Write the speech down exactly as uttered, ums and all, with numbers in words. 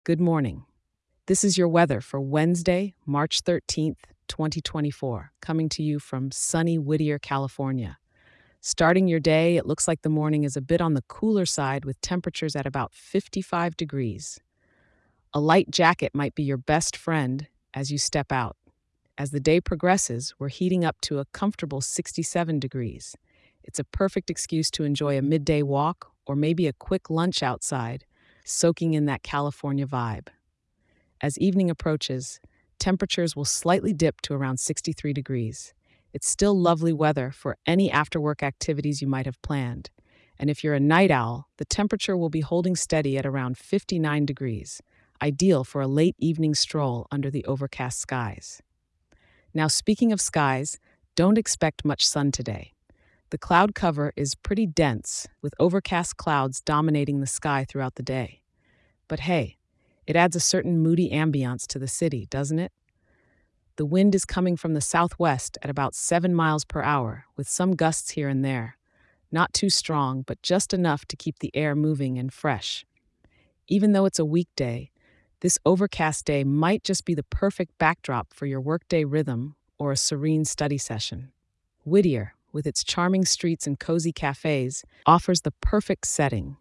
Good morning. This is your weather for Wednesday, March thirteenth, twenty twenty-four, coming to you from sunny Whittier, California. Starting your day, it looks like the morning is a bit on the cooler side with temperatures at about fifty-five degrees. A light jacket might be your best friend as you step out. As the day progresses, we're heating up to a comfortable sixty-seven degrees. It's a perfect excuse to enjoy a midday walk or maybe a quick lunch outside, soaking in that California vibe. As evening approaches, temperatures will slightly dip to around sixty-three degrees. It's still lovely weather for any after-work activities you might have planned. And if you're a night owl, the temperature will be holding steady at around fifty-nine degrees, ideal for a late evening stroll under the overcast skies. Now, speaking of skies, don't expect much sun today. The cloud cover is pretty dense, with overcast clouds dominating the sky throughout the day. But hey, it adds a certain moody ambiance to the city, doesn't it? The wind is coming from the southwest at about seven miles per hour, with some gusts here and there. Not too strong, but just enough to keep the air moving and fresh. Even though it's a weekday, this overcast day might just be the perfect backdrop for your workday rhythm or a serene study session. Whittier, with its charming streets and cozy cafes, offers the perfect setting.